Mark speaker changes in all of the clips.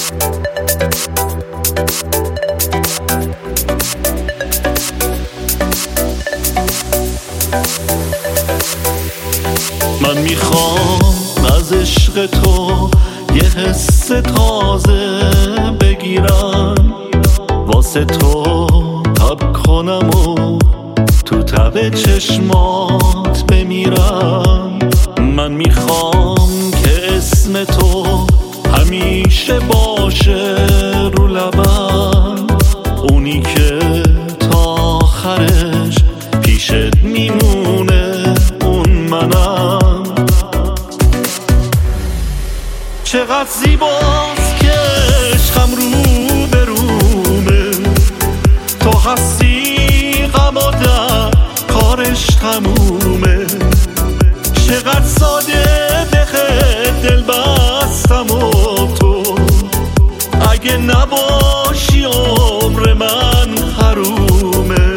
Speaker 1: من میخوام از عشق تو یه حس تازه بگیرم، واسه تو تب کنم و تو تب چشمات بمیرم. من میخوام که اسم تو همیشه باشه رو لبم، اونی که تا آخرش پیشت میمونه اون منم. چقدر زیباست که عشقم رو به رومه، تو هستی غم و در کارش تمومه. چقدر ساده به خیل دل بستم و تو اگه نباشی عمر من حرومه.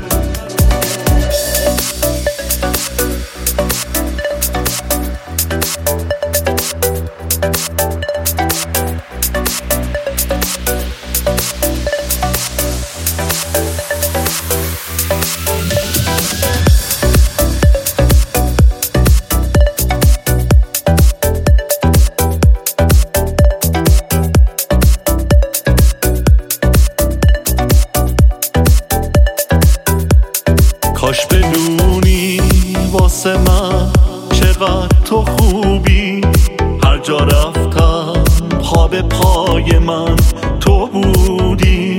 Speaker 1: کاش بدونی واسه من چقدر تو خوبی، هر جا رفتم خواب پای من تو بودی.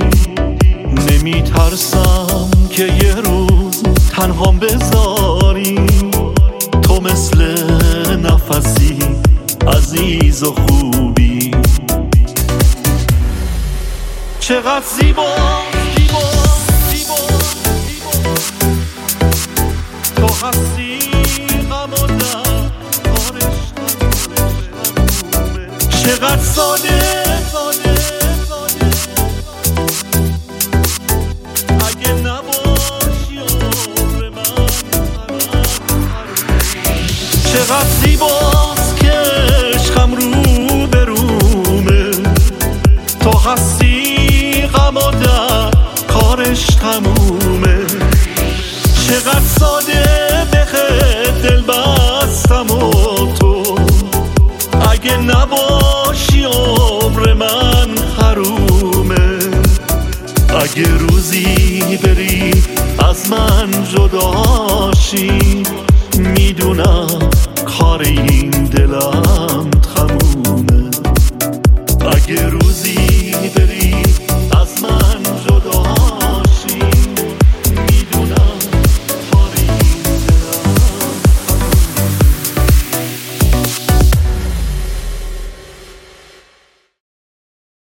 Speaker 1: نمیترسم که یه روز تنهام بذاری، تو مثل نفسی عزیز و خوبی. چقدر زیبا تو هستی غم و در کارش تمومه. چقدر ساده اگه نباشی عمر من. چقدر زیباست که عشقم رو به رومه، تو هستی غم و در کارش تمومه. چقدر ساده به خیل دل بستم و تو اگه نباشی عمر من حرومه. اگه روزی بری از من جداشی، میدونم